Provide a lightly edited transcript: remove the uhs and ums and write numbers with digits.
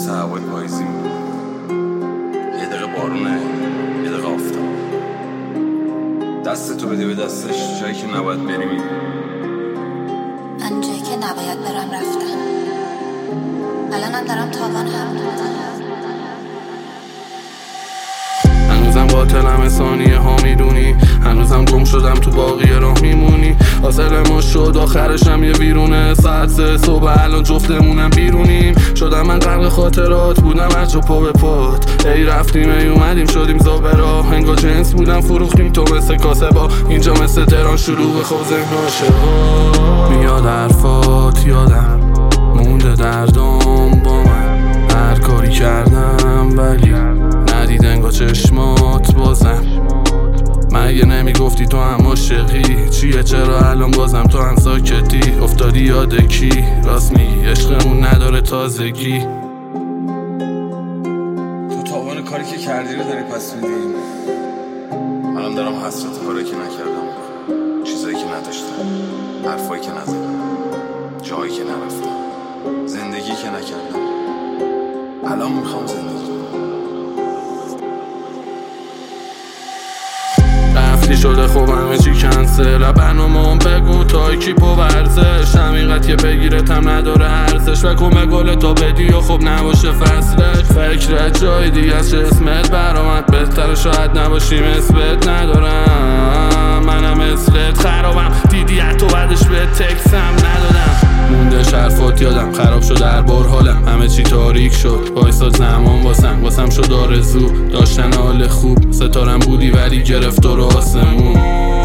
مثل هوای پاییزی میمونه. یه دقیقه بارونه، یه دقیقه آفتاب. دستتو بدی به دستش، جایی که نباید بری میری. من جایی که نباید برم رفتم. الانم دارم تاوان هم. هنوزم قاتلم ثانیه ها میدونی، هنوزم گم شدم تو باقی راه میمونی. حاصل ما شد آخرشم یه ویرونه. ساعت 3 صبح الان جفتمونم بیرونیم. شدم من غرق خاطرات، بودم از جا پا به پات. ای رفتیم ای اومدیم شدیم زابرا. انگار جنس بودم فروختیم تو مثل کاسبا. اینجا مثل تهران شروع خوب ذهن عاشقا. میاد حرفات یادم مونده دردام با من. هر کاری کردم ولی ندید انگار چشمات بازم. مگه نمیگفتی تو هم عاشقی؟ چیه چرا الان بازم تو هم ساکتی؟ افتادی یاد کی؟ راست میگی عشقمون نداره تازگی. تو تاوان کاری که کردی رو داری پس میدی. منم دارم حسرت کاری که نکردم، چیزایی که نداشتم، حرفایی که نزدم، جایی که نرفتم، زندگی که نکردم. الان میخوام زندگی. رفتی شده خوب همه چی کنسل. برنامه هم بگو تا کیپ و ورزش. حقیقت یه بگیرتم نداره ارزش. فکر به گل تا بدی و خوب نباشه فصلش. فکرت جای دیگه از چه اسمت برامد بهتره شاید نباشیم اسمت ندارم. منم اسمت خرابم دیدی حتی بعدش به تکسم ندادم. مونده حرفات یادم خراب شد در بار حالم. همه چی تاریک شد وایساد زمان واسم شد آرزو داشتن حال خوب. ستارم بودی ولی گرفت تو رو آسمون.